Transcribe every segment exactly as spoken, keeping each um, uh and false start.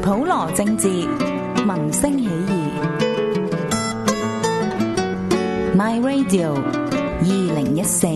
普羅政治，民聲起義。My Radio 二零一四。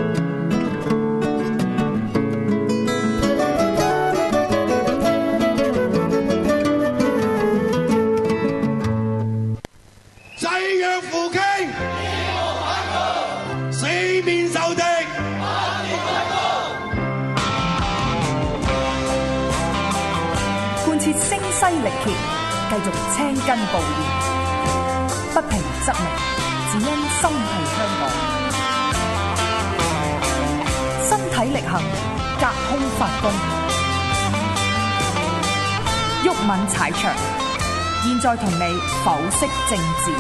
聲嘶力竭，繼續青筋暴現，不平則鳴，只因心繫香港。身體力行，隔空發功，毓民踩場，現在同你剖析政治。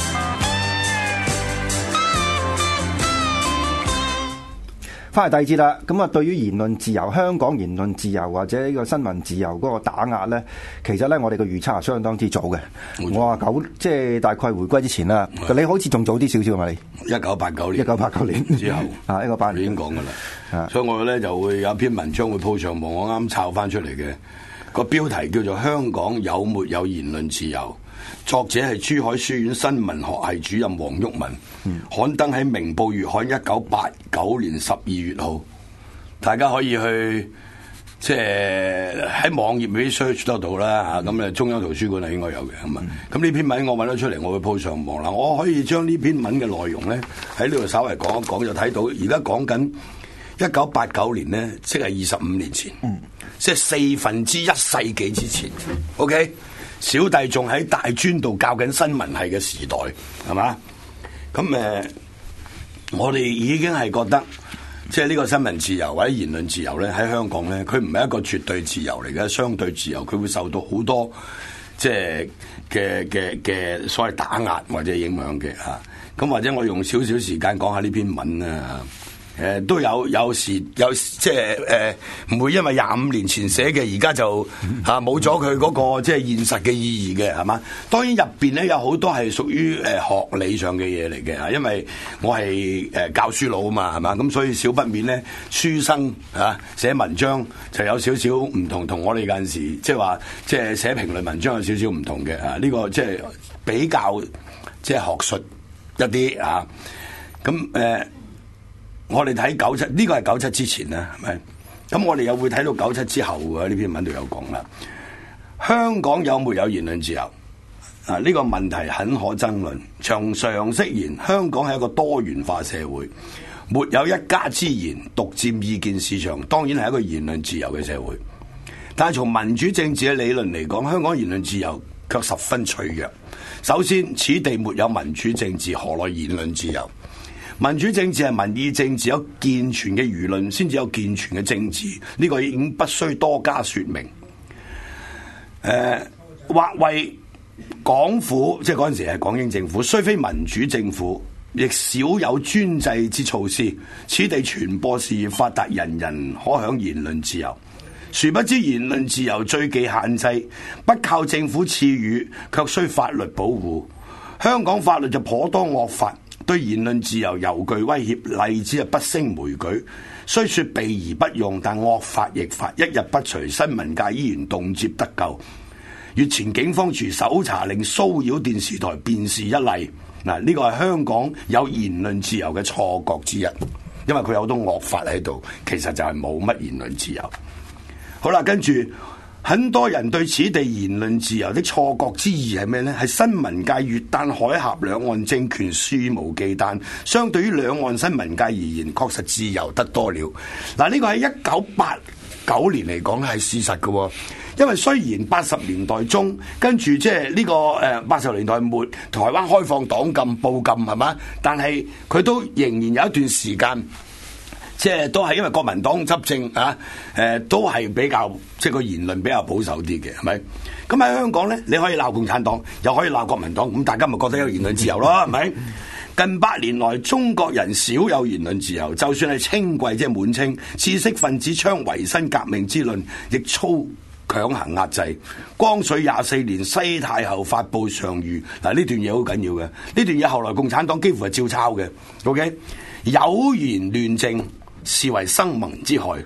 翻嚟第二節啦，咁啊，對於言論自由、香港言論自由或者呢個新聞自由嗰個打壓咧，其實咧我哋嘅預測係相當之早嘅。我話九，即係大概回歸之前啦。你好似仲早啲少少嘛？你一九八九年， 一九八九年之後啊，一九八九年已經講噶啦。所以我咧就會有篇文章會鋪上網，我啱抄翻出嚟嘅個標題叫做《香港有沒有言論自由》。作者係珠海書院新聞學系主任黃毓民，嗯、刊登喺《明報月刊》一九八九年十二月號，大家可以去即係喺網頁嗰啲 search 得到啦嚇，咁誒中央圖書館係應該有嘅，咁啊，咁呢、嗯、篇文我揾咗出嚟，我會鋪上網啦。我可以將呢篇文嘅內容咧喺呢度稍微講一講，就睇到而家講緊一九八九年咧，即係二十五年前，嗯、即係四分之一世紀之前。OK。小弟仲喺大專度教緊新聞系嘅時代，係嘛？咁誒、呃，我哋已經係覺得，即係呢個新聞自由或者言論自由咧，喺香港咧，佢唔係一個絕對自由嚟嘅，相對自由，佢會受到好多即係嘅嘅嘅所謂打壓或者影響嘅嚇。咁、啊、或者我用少少時間講下呢篇文啊。誒、呃、都有有時有即係誒唔會因為廿五年前寫嘅而家就嚇冇咗佢嗰個即係現實嘅意義嘅係嘛？當然入邊咧有好多係屬於誒、呃、學理上嘅嘢嚟嘅嚇，因為我係誒、呃、教書佬啊嘛係嘛，咁所以少不免咧書生嚇寫文章就有少少唔同，同我哋嗰陣時即係話即係寫評論文章有少少唔同嘅嚇，呢、這個即係比較即係學術一啲啊咁誒。呃我哋睇九七呢個係九七之前啦，係咪？咁我哋又會睇到九七之後嘅呢篇文度有講啦。香港有沒有言論自由？啊，呢個問題很可爭論。從常識言，香港係一個多元化社會，沒有一家之言，獨佔意見市場，當然係一個言論自由嘅社會。但係從民主政治嘅理論嚟講，香港言論自由卻十分脆弱。首先，此地沒有民主政治，何來言論自由？民主政治係民意政治，有健全嘅輿論先至有健全嘅政治，呢、這個已經不需多加說明。誒、呃，或為港府，即係嗰陣時係港英政府，雖非民主政府，亦少有專制之措施。此地傳播事業發達，人人可享言論自由。殊不知言論自由最忌限制，不靠政府賜予，卻需法律保護。香港法律就頗多惡法，對言論自由尤具威脅，例子係不勝枚舉。雖說避而不用，但惡法亦法，一日不除，新聞界依然動輒得咎。月前警方持搜查令騷擾電視台，便是一例。嗱，呢個係香港有言論自由嘅錯覺之一，因為佢有好多惡法喺度，其實就係冇乜言論自由。好啦，跟住。很多人對此地言論自由的錯覺之意係咩呢？係新聞界越旦海峽兩岸政權肆無忌憚，相對於兩岸新聞界而言，確實自由得多了。嗱，呢個喺一九八九年嚟講係事實嘅，因為雖然八十年代中跟住即係呢個誒八十年代末，台灣開放黨禁報禁係嘛，但係佢都仍然有一段時間。即係都係因為國民黨執政啊，誒、呃、都係比較即係個言論比較保守啲嘅，係咪？咁喺香港咧，你可以鬧共產黨，又可以鬧國民黨，咁大家咪覺得有言論自由咯，係咪？近百年來，中國人少有言論自由，就算係清貴即係滿清知識分子倡維新革命之論，亦粗強行壓制。光緒廿四年，西太后發布上諭，嗱呢段嘢好緊要嘅，呢段嘢後來共產黨幾乎係照抄嘅。OK，有言亂政，視為生民之害，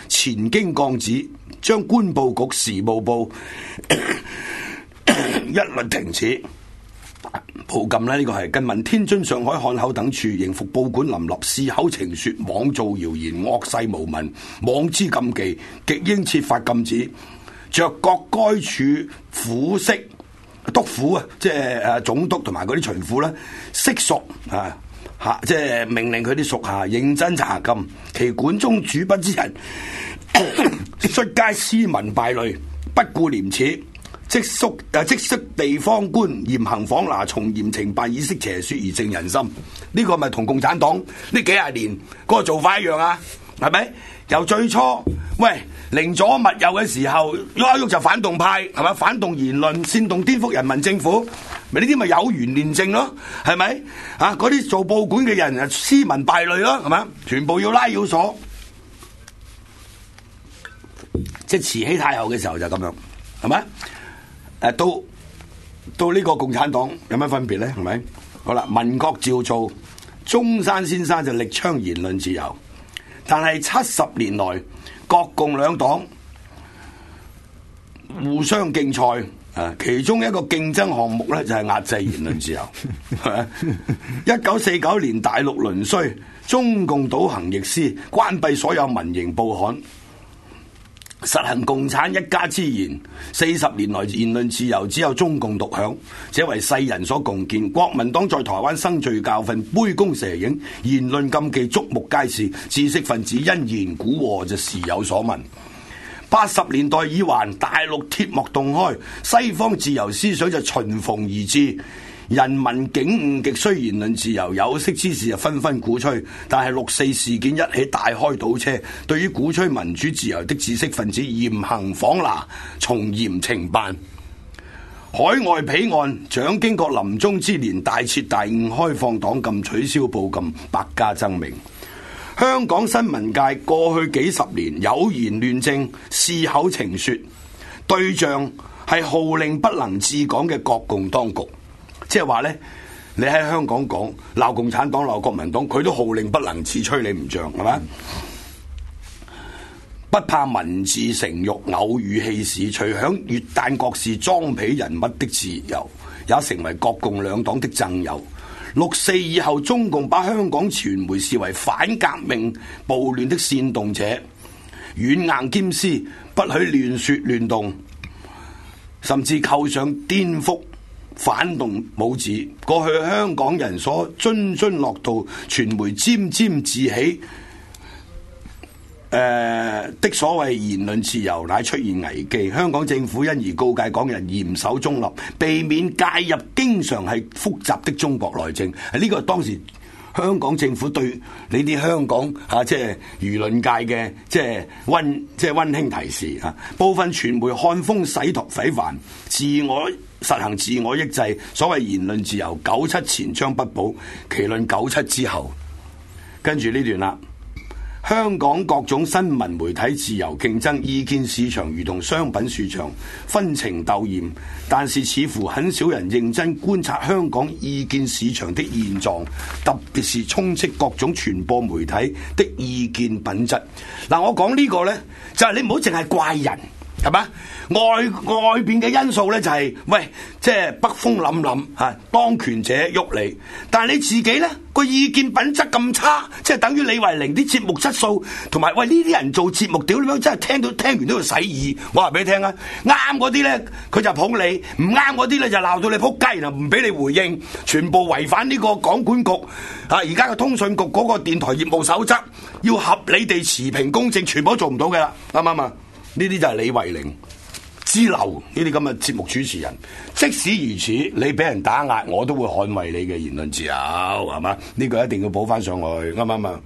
前經降旨，將官報局、時務部一律停止。報禁呢，呢個係近聞天津、上海、漢口等處仍服報館林立，肆口情說，妄造謠言，惡誓無聞，妄之禁忌，極應設法禁止。着各該處府司督府啊，即係誒總督同埋嗰啲巡撫咧，悉屬啊吓，即係命令佢啲屬下認真查禁，其管中主筆之人，率皆斯文敗類，不顧廉恥。即縮誒，即息地方官嚴行訪拿，從嚴懲辦，以息邪說而正人心。呢、這個咪同共產黨呢幾廿年嗰個做法一樣啊？係咪？由最初喂寧左勿右嘅時候，喐一喐就反動派，係咪？反動言論，煽動顛覆人民政府，咪呢啲咪有緣連政咯？係咪？啊，嗰啲做報館嘅人啊，斯文敗類咯，係咪？全部要拉要鎖。即係慈禧太后嘅時候就咁樣，係咪？誒，到到呢個共產黨有乜分別咧？係咪？好啦，民國照做，中山先生就力倡言論自由，但係七十年來國共兩黨互相競賽，啊，其中一個競爭項目咧就係壓制言論自由。一九四九年大陸淪衰，中共倒行逆施，關閉所有民營報刊。實行共產一家之言，四十年來言論自由只有中共獨享，這為世人所共見。國民黨在台灣生聚教訓，杯弓蛇影，言論禁忌，觸目皆是。知識分子因言蠱惑就時有所聞。八十年代以還，大陸鐵幕洞開，西方自由思想就循逢而至。人民警悟極需言論自由，有識之士就紛紛鼓吹，但係六四事件一起大開倒車，對於鼓吹民主自由的知識分子嚴行訪拿，從嚴懲辦。海外彼岸，蔣經國臨終之年大徹大悟，開放黨禁，取消報禁，百家爭鳴。香港新聞界過去幾十年有言亂政，肆口情說，對象係號令不能治港嘅國共當局。即係話咧，你喺香港講鬧共產黨、鬧國民黨，佢都號令不能治，吹你唔脹，係咪？不怕文字成辱，偶語氣事，隨享越旦國事裝皮人物的自由，也成為國共兩黨的諍友。六四以後，中共把香港傳媒視為反革命暴亂的煽動者，軟硬兼施，不許亂說亂動，甚至扣上顛覆反動帽子。過去香港人所津津樂道，傳媒沾沾自喜，誒、呃、的所謂言論自由乃出現危機。香港政府因而告誡港人嚴守中立，避免介入經常係複雜的中國內政。呢、這個當時香港政府對你啲香港嚇、啊、即係輿論界嘅即係溫即係溫馨提示嚇、啊。部分傳媒看風洗託匪煩，自我實行自我抑制，所謂言論自由，九七前將不保，其論九七之後。跟住呢段啦，香港各種新聞媒體自由競爭，意見市場如同商品市場，紛呈鬥豔，但是似乎很少人認真觀察香港意見市場的現狀，特別是充斥各種傳播媒體的意見品質。嗱，我講呢個呢，就係、是、你唔好淨係怪人。係嘛？外外邊嘅因素咧就係、是、喂，即係北風凜凜嚇，當權者喐你，但係你自己咧個意見品質咁差，即係等於李慧玲啲節目質素同埋喂呢啲人做節目屌你媽，真係聽到聽完都要洗耳。我話俾你聽啊，啱嗰啲咧佢就捧你，唔啱嗰啲咧就鬧到你仆街，然後唔俾你回應，全部違反呢個廣管局啊而家嘅通訊局嗰個電台業務守則，要合理地持平公正，全部都做唔到嘅啦，啱唔啱啊？呢啲就係李慧玲之流，呢啲咁嘅節目主持人。即使如此，你俾人打壓，我都會捍衛你嘅言論自由，係嘛？呢個一定要補翻上去，啱唔啱啊？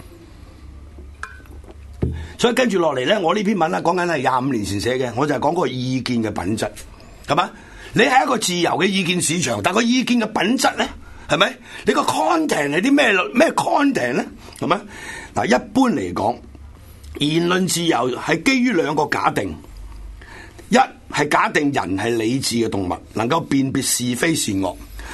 所以跟住落嚟咧，我呢篇文啦，講緊係廿五年前寫嘅，我就係講嗰個意見嘅品質，係嘛？你係一個自由嘅意見市場，但係個意見嘅品質咧，係咪？你個 content 係啲咩咩 content 咧？係咪？嗱，一般嚟講，言論自由係基於兩個假定，一係假定人係理智嘅動物，能夠辨別是非善惡；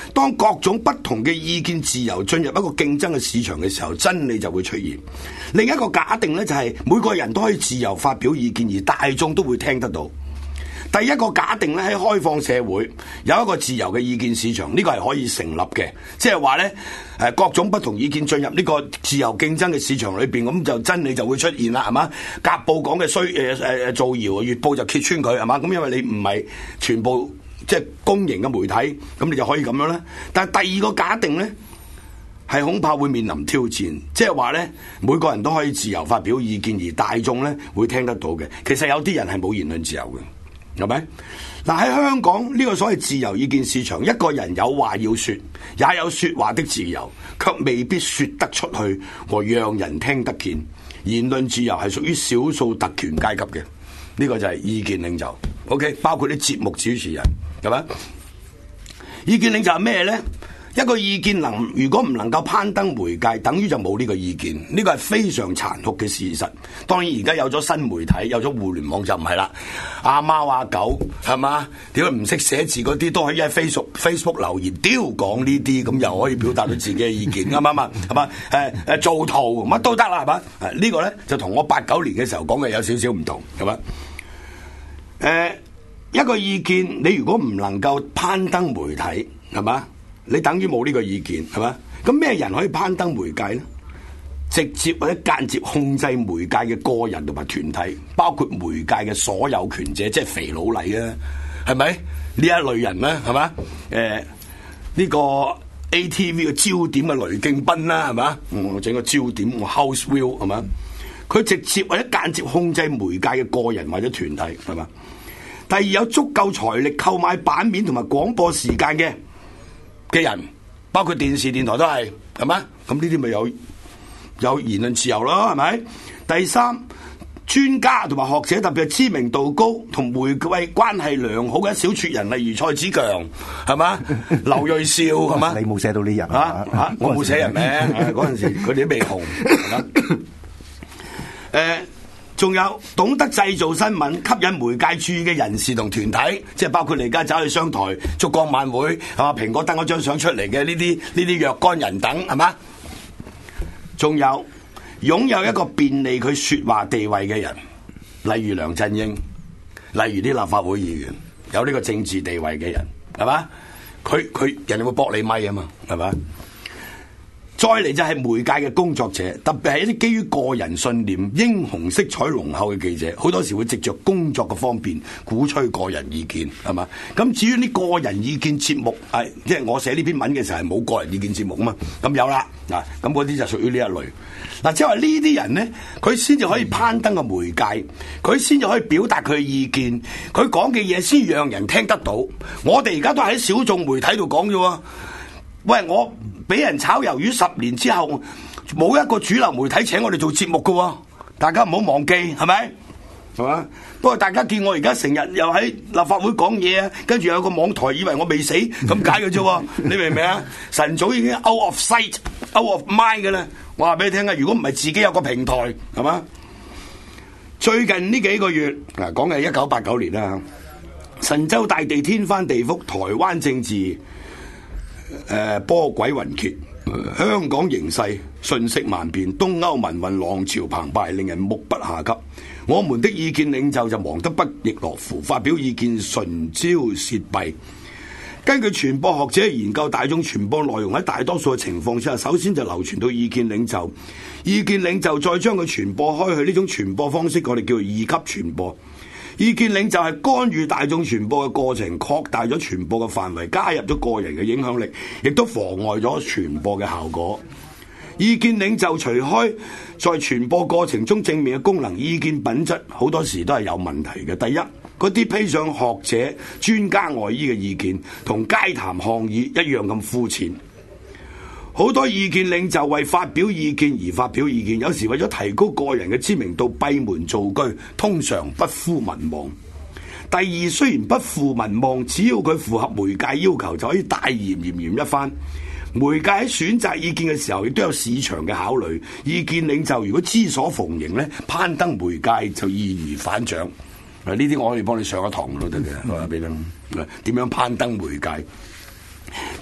當各種不同嘅意見自由進入一個競爭嘅市場嘅時候，真理就會出現。另一個假定呢，就係每個人都可以自由發表意見，而大眾都會聽得到。第一個假定咧，喺開放社會有一個自由嘅意見市場，呢個係可以成立嘅，即係話咧誒各種不同意見進入呢個自由競爭嘅市場裏邊，咁就真理就會出現啦，係嘛？甲報講嘅衰誒誒誒造謠，乙報就揭穿佢，係嘛？咁因為你唔係全部即係公營嘅媒體，咁你就可以咁樣啦。但係第二個假定咧，係恐怕會面臨挑戰，即係話咧每個人都可以自由發表意見，而大眾咧會聽得到嘅。其實有啲人係冇言論自由嘅。係咪？嗱，喺香港呢個所謂自由意見市場，一個人有話要說，也有說話的自由，卻未必說得出去和讓人聽得見。言論自由係屬於少數特權階級嘅，呢個就係意見領袖。OK， 包括啲節目主持人，係咪？意見領袖係咩呢？一個意見能如果唔能夠攀登媒介，等於就冇呢個意見，呢個係非常殘酷嘅事實。當然而家有咗新媒體，有咗互聯網就唔係啦。阿貓阿狗係嘛？點解唔識寫字嗰啲都可以喺 Facebook Facebook 留言，屌講呢啲咁又可以表達到自己嘅意見，啱唔啱啊？係嘛？誒誒做圖乜都得啦，係嘛？呢、這個咧就同我八九年嘅時候講嘅有少少唔同，係嘛？誒、呃、一個意見，你如果唔能夠攀登媒體，係嘛？你等於冇呢個意見，係嘛？咁咩人可以攀登媒介呢？直接或者間接控制媒介嘅個人同埋團體，包括媒介嘅所有權者，即係肥佬嚟啊，係咪？呢一類人咧，係嘛？誒、呃，呢、這個 A T V 嘅焦點嘅雷競賓啦，係嘛？我整個焦點，我 House View 係嘛？佢直接或者間接控制媒介嘅個人或者團體，係嘛？第二，有足夠財力購買版面同埋廣播時間嘅嘅人，包括電視電台都係，係咪？咁呢啲咪有有言論自由咯，係咪？第三，專家同埋學者，特別係知名度高同媒介關係良好嘅一小撮人，例如蔡子強，係嘛？劉銳紹，係嘛？ 你冇寫到呢人啊？啊我冇寫人名，嗰陣時佢哋都未紅。誒。仲有懂得製造新聞、吸引媒介注意嘅人士同團體，即係包括你而家走去商台燭光晚會，係嘛？蘋果登咗張相出嚟嘅呢啲呢啲若干人等，係嘛？仲有擁有一個便利佢説話地位嘅人，例如梁振英，例如啲立法會議員，有呢個政治地位嘅人，係嘛？佢佢人哋會駁你咪啊嘛，係嘛？再嚟就係媒介嘅工作者，特別係一啲基於個人信念、英雄色彩濃厚嘅記者，好多時會藉着工作嘅方便，鼓吹個人意見，係嘛？咁至於呢個人意見節目，係即係我寫呢篇文嘅時候係冇個人意見節目啊嘛，咁有啦，嗱，咁嗰啲就屬於呢一類。嗱，即係話呢啲人咧，佢先至可以攀登個媒介，佢先至可以表達佢嘅意見，佢講嘅嘢先讓人聽得到。我哋而家都喺小眾媒體度講啫喎。喂，我俾人炒魷魚十年之後，冇一個主流媒體請我哋做節目噶喎，大家唔好忘記，係咪？係嘛？不過大家見我而家成日又喺立法會講嘢啊，跟住有個網台以為我未死咁解嘅啫，你明唔明啊？晨早已經 out of sight、out of mind 嘅啦。我話俾你聽啊，如果唔係自己有個平台，係嘛？最近呢幾個月嗱，講嘅係一九八九年啦，神州大地天翻地覆，台灣政治。誒、呃，波詭雲譎，香港形勢瞬息萬變，東歐民運浪潮澎湃，令人目不暇給。我們的意見領袖就忙得不亦樂乎，發表意見唇焦舌敝。根據傳播學者研究，大眾傳播內容喺大多數嘅情況之下，首先就流傳到意見領袖，意見領袖再將佢傳播開去，呢種傳播方式我哋叫做二級傳播。意見領袖係干預大眾傳播嘅過程，擴大咗傳播嘅範圍，加入咗個人嘅影響力，亦都妨礙咗傳播嘅效果。意見領袖除開在傳播過程中正面嘅功能，意見品質好多時都係有問題嘅。第一，嗰啲披上學者專家外衣嘅意見，同街談巷議一樣咁膚淺。好多意見領袖為發表意見而發表意見，有時為咗提高個人嘅知名度，閉門造車，通常不負民望。第二，雖然不負民望，只要佢符合媒介要求，就可以大言炎炎一番。媒介喺選擇意見嘅時候，亦都有市場嘅考慮。意見領袖如果知所逢迎咧，攀登媒介就易如反掌。嗱，呢啲我可以幫你上一堂都得嘅，話俾你聽點樣攀登媒介。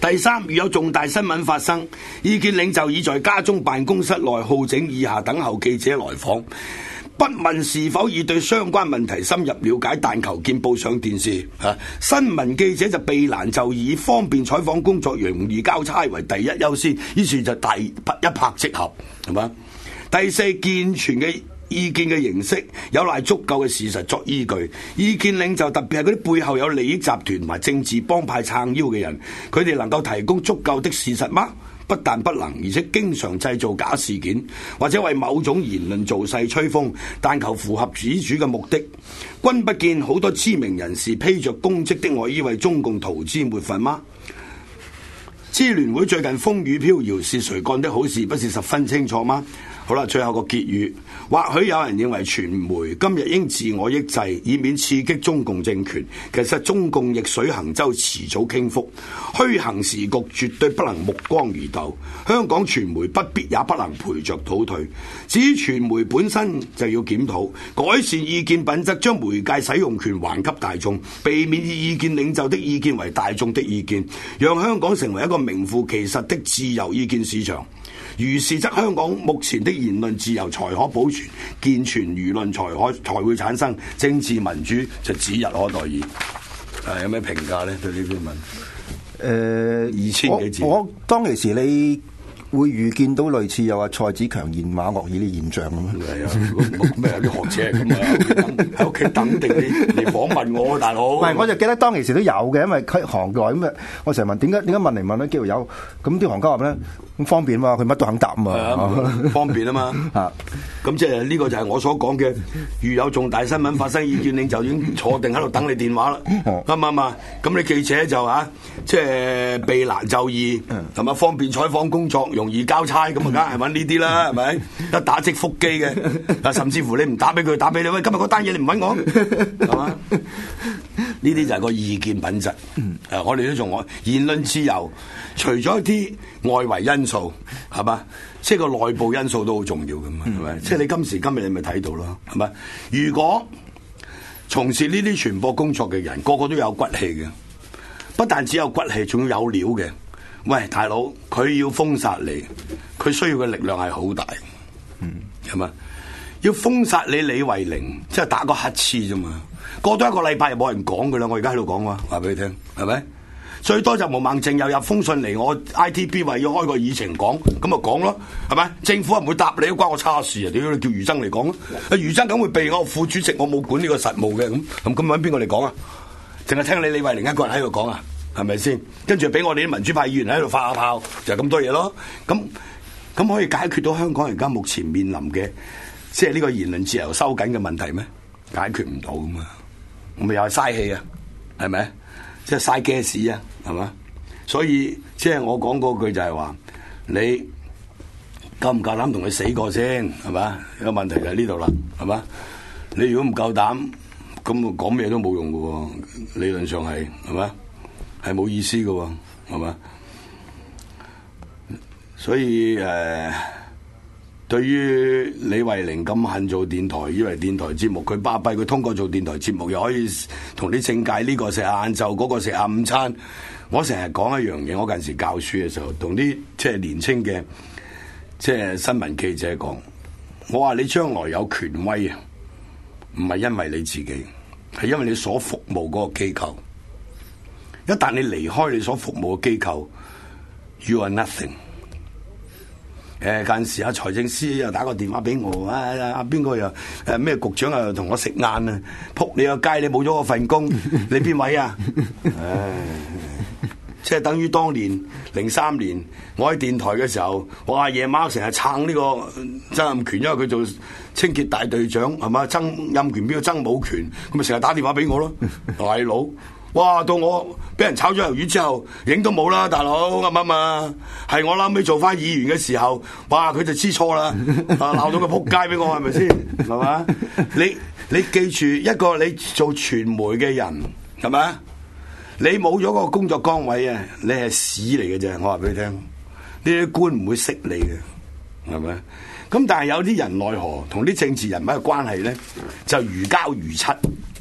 第三，如有重大新聞發生，意見領袖已在家中辦公室內好整以下等候記者來訪，不問是否已對相關問題深入了解，但求見報上電視。啊、新聞記者就避難就以方便採訪工作、容易交差為第一優先，於是就大一拍即合，係嘛？第四，健全嘅意見嘅形式有賴足夠嘅事實作依據，意見領袖特別係嗰啲背後有利益集團同埋政治幫派撐腰嘅人，佢哋能夠提供足夠的事實嗎？不但不能，而且經常製造假事件，或者為某種言論造勢吹風，但求符合主主嘅目的。君不見好多知名人士披着公職的外衣為中共塗脂抹粉嗎？支聯會最近風雨飄搖，是誰幹的好事，不是十分清楚嗎？好啦，最後個結語，或許有人認為傳媒今日應自我抑制，以免刺激中共政權。其實中共逆水行舟，遲早傾覆。虛行時局絕對不能目光如豆。香港傳媒不必也不能陪着倒退。至於傳媒本身就要檢討，改善意見品質，將媒介使用權還給大眾，避免以意見領袖的意見為大眾的意見，讓香港成為一個名副其實的自由意見市場。如是則香港目前的言論自由才可保存，健全輿論才可才會產生，政治民主就指日可待矣。誒，有咩評價咧？對呢篇文？誒、 呃， 二千幾字。 我，我當其時你會預見到類似有阿蔡子強言馬惡意啲現象咁咩？ 係啊，咩有啲學者咁啊喺屋企等定你嚟訪問我，大佬。唔係， 我就記得當其時都有嘅，因為佢行內咁啊，我成日問點解點解問嚟問去，幾條友咁啲行家話咩？咁方便嘛，佢乜都肯答嘛， 方便啊嘛。啊，咁即係呢個就係我所講嘅，如有重大新聞發生，意見領袖已經坐定喺度等你電話啦，啱唔啱啊？咁你記者就啊，即係避難就易，同埋方便採訪工作，容易交差，咁啊，梗係揾呢啲啦，係咪？一打即腹機嘅，啊，甚至乎你唔打俾佢，打俾你，喂，今日嗰單嘢你唔揾我，係嘛？呢啲就係個意見品質。誒，我哋都仲我言論自由，除咗一啲外圍因素，係嘛？即係個內部因素都好重要㗎嘛，係咪？即係你今時今日你咪睇到咯，係咪？如果從事呢啲傳播工作嘅人，個個都有骨氣嘅，不但只有骨氣，仲要有料嘅。喂，大佬，佢要封殺你，佢需要嘅力量係好大，嗯，係嘛？要封殺你李慧玲，即係打個乞嗤啫嘛。過多一個禮拜又冇人講噶啦，我而家喺度講喎，話俾你聽，係咪？最多就毛孟靜又入封信嚟，我 I T B 話要開個議程講，咁咪講咯，係咪？政府唔會答你，關我叉事啊！點解你叫余爭嚟講咯？啊，余爭梗會避我副主席，我冇管呢個實務嘅，咁咁咁揾邊個嚟講啊？淨係聽你李慧玲一個人喺度講啊？係咪先？跟住俾我哋啲民主派議員喺度發下炮，就係咁多嘢咯。咁咁可以解決到香港而家目前面臨嘅即係呢個言論自由收緊嘅問題咩？解決唔到噶嘛，我咪又係嘥氣啊，係咪？即係嘥 gas 啊，係嘛？所以即係我講嗰句就係話，你夠唔夠膽同佢死過先，係嘛？個問題就喺呢度啦，係嘛？你如果唔夠膽，咁講咩都冇用噶喎，理論上係，係嘛？係冇意思噶喎，係嘛？所以誒。呃對於李慧玲咁恨做電台，以為電台節目佢巴閉，佢通過做電台節目又可以同啲政界呢個食下晏晝，嗰個食下午餐。我成日講一樣嘢，我近時教書嘅時候，同啲即係年青嘅即係新聞記者講，我話你將來有權威啊，唔係因為你自己，係因為你所服務嗰個機構。一旦你離開你所服務嘅機構 ，you are nothing。誒間時阿財政司又打個電話俾我，啊阿邊個又誒咩局長又同我食晏啊！撲你個街，你冇咗嗰份工，你邊位啊？唉，即係等於當年零三年我喺電台嘅時候，我話夜晚成日撐呢個曾蔭權，因為佢做清潔大隊長係嘛？曾蔭權邊個曾武權，咁咪成日打電話俾我咯，大佬。哇！到我俾人炒咗魷魚之後，影都冇啦，大佬啱唔啱啊？係我諗起做翻議員嘅時候，哇！佢就知錯啦，啊鬧到佢仆街俾我，係咪先？係嘛？你你記住一個你做傳媒嘅人係咪？你冇咗個工作崗位啊，你係屎嚟嘅啫！我話俾你聽，呢啲官唔會識你嘅，係咪？咁但係有啲人奈何同啲政治人物嘅關係咧，就如膠如漆。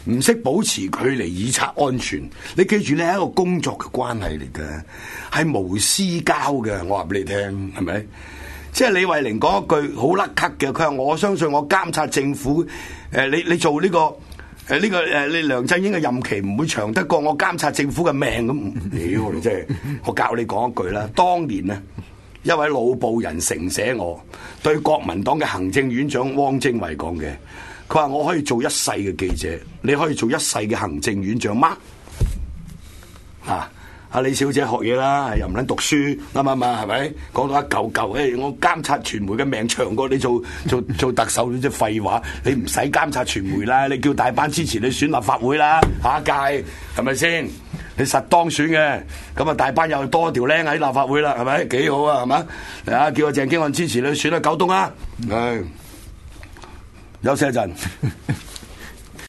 唔識保持距離以策安全。你記住，你係一個工作嘅關係嚟嘅，係無私交嘅。我話俾你聽，係咪？即係李慧玲講一句好甩咳嘅，佢話我相信我監察政府，誒、呃，你你做呢、這個誒呢、呃這個誒、呃，你梁振英嘅任期唔會長得過我監察政府嘅命咁。屌你真係，我教你講一句啦，當年呢，一位老報人承寫我對國民黨嘅行政院長汪精衛講嘅，佢話我可以做一世嘅記者，你可以做一世嘅行政院長嗎？啊！阿李小姐學嘢啦，又唔撚讀書，啱唔啱啊？係咪講到一嚿嚿？誒、欸，我監察傳媒嘅命長過你做做做特首，即係廢話。你唔使監察傳媒啦，你叫大班支持你選立法會啦，下一屆係咪先？你實當選嘅，咁啊大班又多條僆喺立法會啦，係咪幾好啊？係嘛？啊，叫阿鄭經翰支持你選阿九東啊！唉，休息一陣。